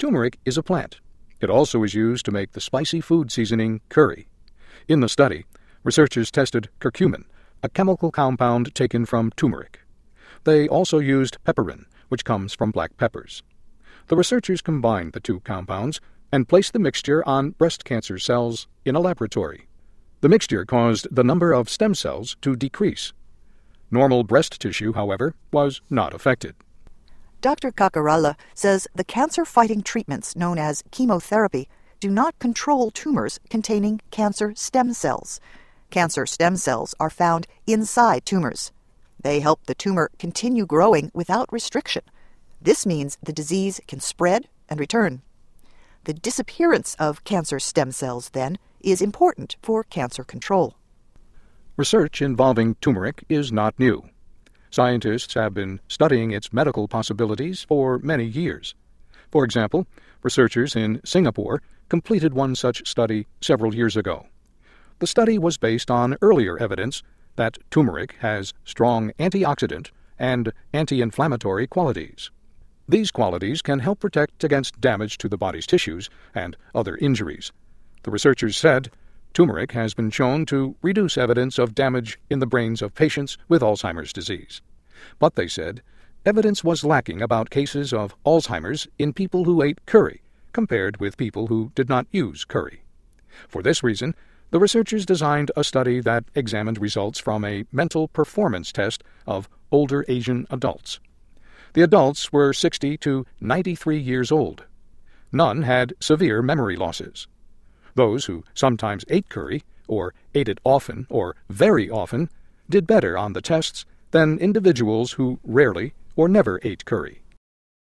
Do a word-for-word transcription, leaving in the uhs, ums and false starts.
Turmeric is a plant. It also is used to make the spicy food seasoning curry. In the study, researchers tested curcumin, a chemical compound taken from turmeric. They also used pepperin, which comes from black peppers. The researchers combined the two compounds and placed the mixture on breast cancer cells in a laboratory. The mixture caused the number of stem cells to decrease. Normal breast tissue, however, was not affected. Doctor Cacaralla says the cancer-fighting treatments known as chemotherapy do not control tumors containing cancer stem cells. Cancer stem cells are found inside tumors. They help the tumor continue growing without restriction. This means the disease can spread and return. The disappearance of cancer stem cells, then, is important for cancer control. Research involving turmeric is not new. Scientists have been studying its medical possibilities for many years. For example, researchers in Singapore completed one such study several years ago. The study was based on earlier evidence that turmeric has strong antioxidant and anti-inflammatory qualities. These qualities can help protect against damage to the body's tissues and other injuries. The researchers said turmeric has been shown to reduce evidence of damage in the brains of patients with Alzheimer's disease. But they said evidence was lacking about cases of Alzheimer's in people who ate curry compared with people who did not use curry. For this reason, the researchers designed a study that examined results from a mental performance test of older Asian adults. The adults were sixty to ninety-three years old. None had severe memory losses. Those who sometimes ate curry, or ate it often or very often, did better on the tests than individuals who rarely or never ate curry.